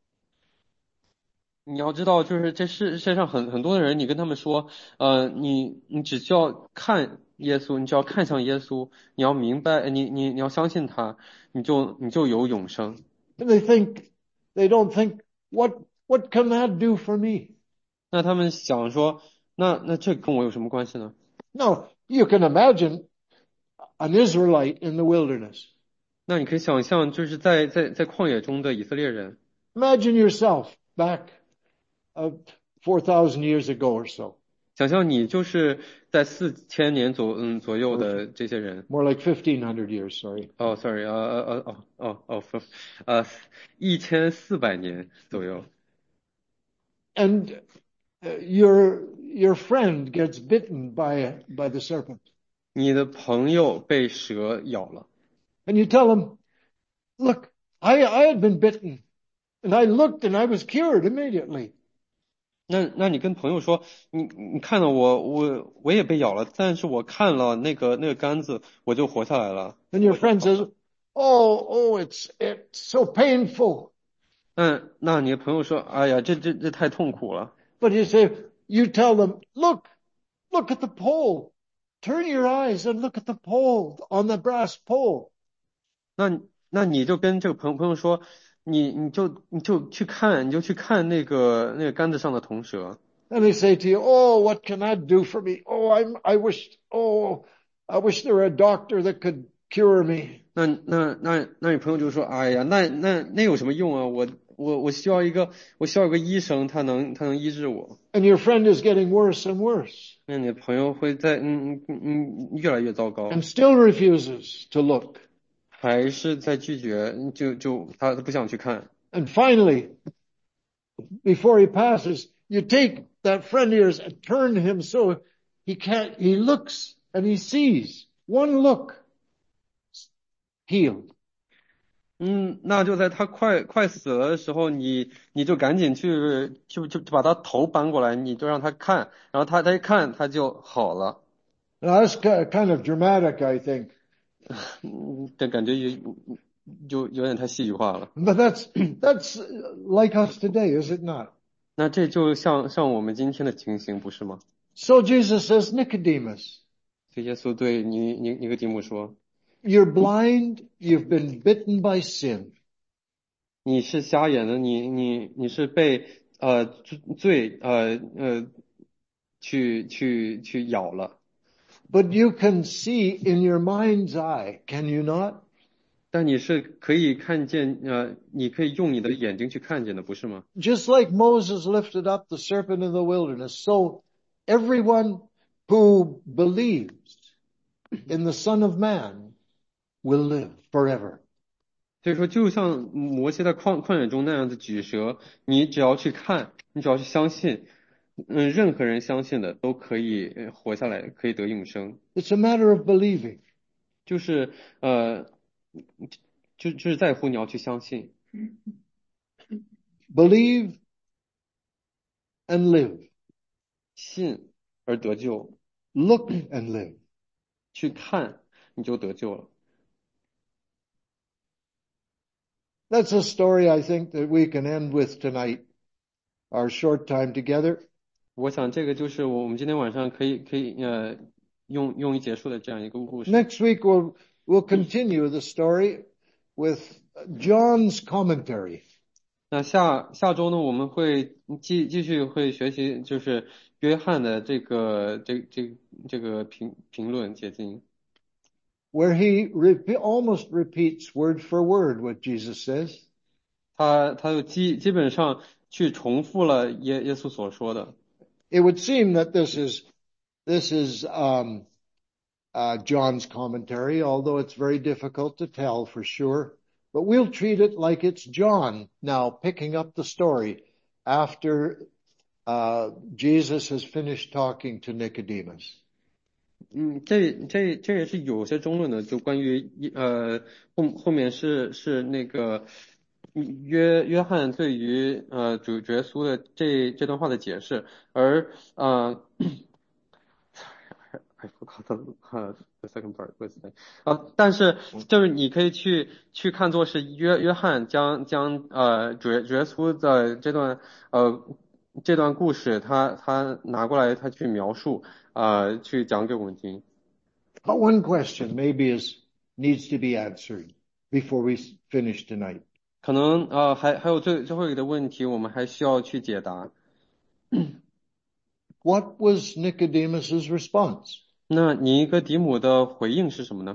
你要知道，就是这世界上很多的人，你跟他们说，你只需要看耶稣，你只要看向耶稣，你要明白，你要相信他，你就有永生。 And they don't think, what can that do for me? 那他们想说，那这跟我有什么关系呢？ Now, you can imagine an Israelite in the wilderness. 那你可以想象，就是在旷野中的以色列人， Imagine yourself back 4,000 years ago or so. 想象你就是在4000年左右的这些人。 More like 1,500 years, sorry. 哦，sorry，1400年左右。 And your friend gets bitten by the serpent, 你的朋友被蛇咬了， and you tell him, "Look, I had been bitten, and I looked, and I was cured immediately." 那你跟朋友说，你看到我也被咬了，但是我看了那个杆子，我就活下来了。 And your friend says, "Oh, it's so painful." 那你的朋友说，哎呀，这太痛苦了。 But you tell them, look at the pole. Turn your eyes and look at the pole on the brass pole. 那你就跟这个朋友说，你就去看，那个杆子上的铜蛇。 And they say to you, "Oh, what can that do for me? I wish there were a doctor that could cure me." 那你朋友就说，哎呀，那有什么用啊？我需要一个医生，他能医治我。 And your friend is getting worse and worse 那你的朋友会在越来越糟糕， and still refuses to look. 还是在拒绝，他不想去看。 And finally, before he passes, you take that friend of yours and turn him so he looks and he sees. One look, healed. 那就在他快死了的时候，你就赶紧就把他头搬过来，你就让他看，然后他一看他就好了。 Now that's kind of dramatic, I think. 这感觉就有点太戏剧化了。 But that's like us today, is it not? 那这就像我们今天的情形，不是吗？ So Jesus says, Nicodemus, 所以耶稣对尼哥底母说， you're blind, you've been bitten by sin. 你是瞎眼的，你是被罪去咬了， But you can see in your mind's eye, can you not? 但你是可以看见你可以用你的眼睛去看见的，不是吗？ Just like Moses lifted up the serpent in the wilderness, so everyone who believes in the Son of Man will live forever. 所以说，就像摩西在旷野中那样子举蛇，你只要去看，你只要去相信，任何人相信的都可以活下来，可以得永生。 It's a matter of believing. 就是就是在乎你要去相信， Believe and live. 信而得救， Look and live. 去看你就得救了。 That's a story I think that we can end with tonight, our short time together. 我想这个就是我们今天晚上可以用于结束的这样一个故事。 Next week we'll continue the story with John's commentary. 那下周呢，我们会继续会学习，就是约翰的这个评论解经， where he almost repeats word for word what Jesus says. 他就基本上去重复了耶稣所说的。 It would seem that this is John's commentary, although it's very difficult to tell for sure. But we'll treat it like it's John now picking up the story after Jesus has finished talking to Nicodemus. 这也是有些争论的，就关于后面是那个约翰对于主耶稣的这段话的解释，而I forgot the second part was that 但是就是你可以去看作是约翰将主耶稣的这段故事他拿过来他去描述去讲给我们听。 But one question maybe needs to be answered before we finish tonight. 可能还有最后一个问题我们还需要去解答。 What was Nicodemus's response? 那尼哥底母的回应是什么呢？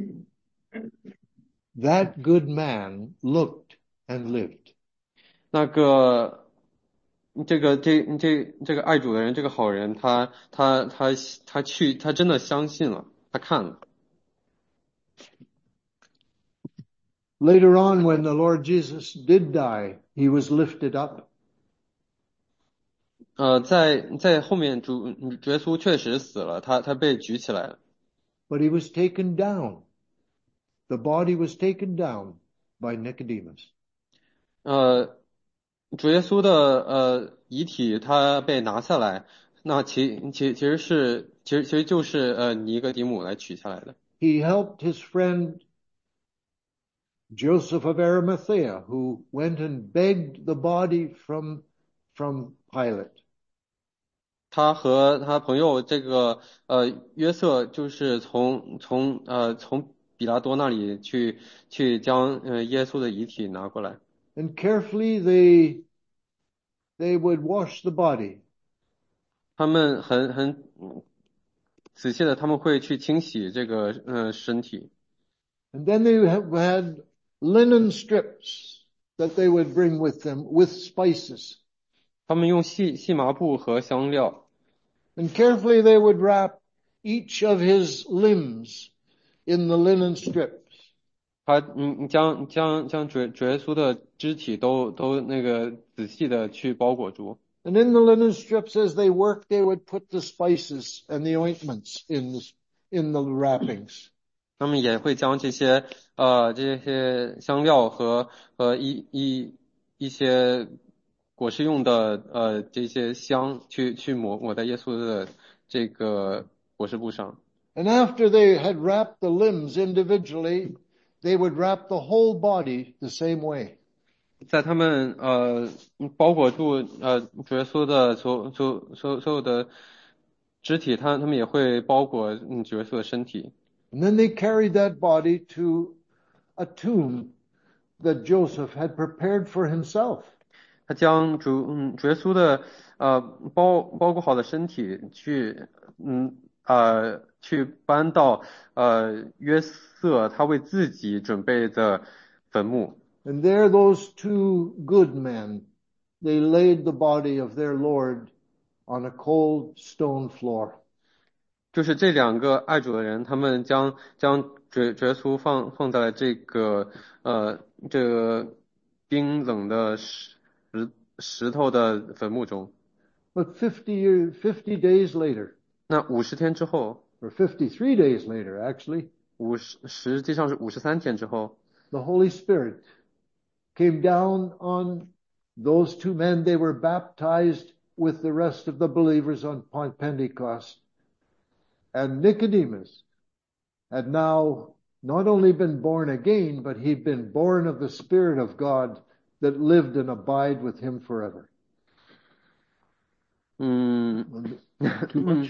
That good man looked and lived. 那个这个爱主的人，这个好人，他真的相信了，他看了。 Later on, when the Lord Jesus did die, he was lifted up. 在后面主耶稣确实死了，他被举起来了。 but he was taken down. The body was taken down by Nicodemus. 呃，主耶稣的遗体他被拿下来，那其实就是尼哥底母来取下来的。 He helped his friend Joseph of Arimathea, who went and begged the body from Pilate. 他和他朋友这个约瑟，就是从比拉多那里去将耶稣的遗体拿过来。 And carefully they would wash the body. 他们很仔细的，他们会去清洗这个身体。 And then they had linen strips that they would bring with them with spices. 他们用细麻布和香料。 And carefully they would wrap each of his limbs in the linen strips. 他将主耶稣的肢体都那个仔细的去包裹住。 And in the linen strips, as they worked, they would put the spices and the ointments in the wrappings. 他们也会将这些香料和一些裹饰用的这些香去抹在耶稣的这个裹饰布上。 And after they had wrapped the limbs individually, they would wrap the whole body the same way. 在他们包裹住主耶稣的所有的肢体，他们也会包裹主耶稣的身体。 And then they carried that body to a tomb that Joseph had prepared for himself. 他将主耶稣的包裹好的身体去搬到约瑟他为自己准备的坟墓。 And there those two good men, they laid the body of their Lord on a cold stone floor. 就是这两个爱主的人，他们将主耶稣放在了这个冰冷的石头的坟墓中。 But 50 days later, 那50天之后， or 53 days later, actually, 实际上是53天之后， the Holy Spirit came down on those two men. They were baptized with the rest of the believers on Pentecost. And Nicodemus had now not only been born again, but he'd been born of the Spirit of God that lived and abide with him forever. Too much?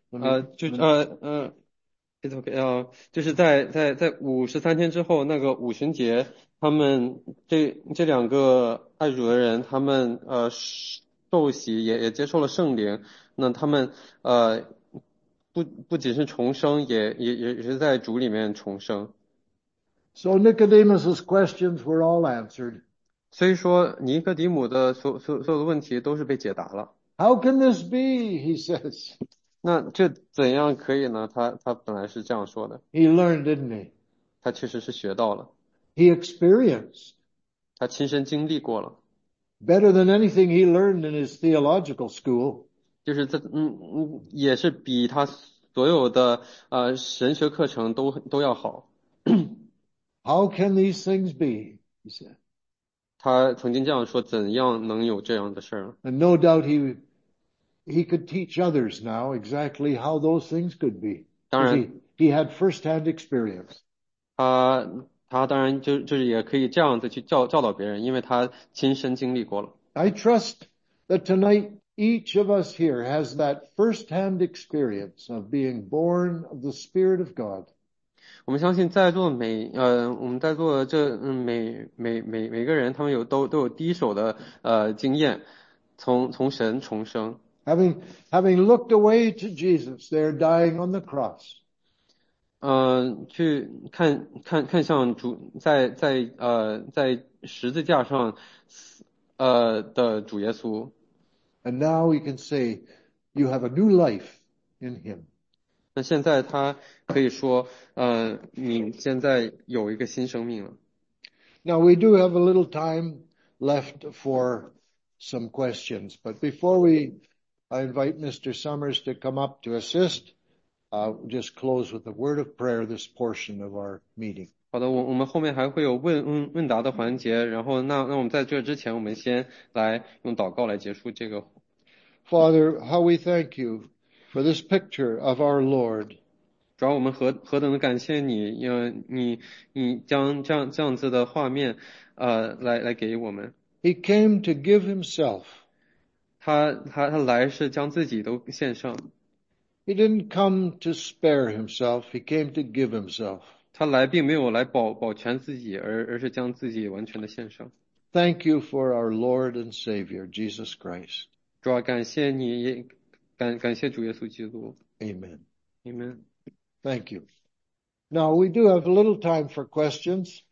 It's okay 就是在53天之后，那个五旬节，他们这两个爱主的人，他们受洗也接受了圣灵，那他们不仅是重生，也是在主里面重生。 So Nicodemus's questions were all answered. 所以说，尼哥底母的所有的问题都是被解答了。 How can this be? He says. 那这怎样可以呢？他本来是这样说的。 He learned, didn't he? 他确实是学到了， He experienced 他亲身经历过了。 better than anything he learned in his theological school. 就是也是比他所有的神学课程都要好。 How can these things be? He said. 他曾经这样说：怎样能有这样的事儿？ And no doubt he could teach others now exactly how those things could be. 当 Because 然， he had firsthand experience. 他当然就是也可以这样子去教导别人，因为他亲身经历过了。 I trust that tonight each of us here has that firsthand experience of being born of the Spirit of God. 我们相信在座我们在座的每个人，他们都有第一手的经验，从神重生。 Having looked away to Jesus there dying on the cross. 去看向主在十字架上的主耶稣。 And now we can say you have a new life in him. 那现在他可以说，你现在有一个新生命了。 Now we do have a little time left for some questions, but before we I invite Mr. Summers to come up to assist. We'll just close with a word of prayer this portion of our meeting. 好的，我们后面还会有问答的环节，然后那我们在这之前，我们先来用祷告来结束这个。 Father, how we thank you for this picture of our Lord. 主要我们何等的感谢你，你将这样子的画面，来给我们。 He came to give himself. 他来是将自己都献上。 He didn't come to spare himself. He came to give himself. 他来并没有来保全自己，而是将自己完全的献上。 Thank you for our Lord and Savior, Jesus Christ. 主要感谢你，也感谢主耶稣基督。 Amen. Amen. Thank you. Now we do have a little time for questions.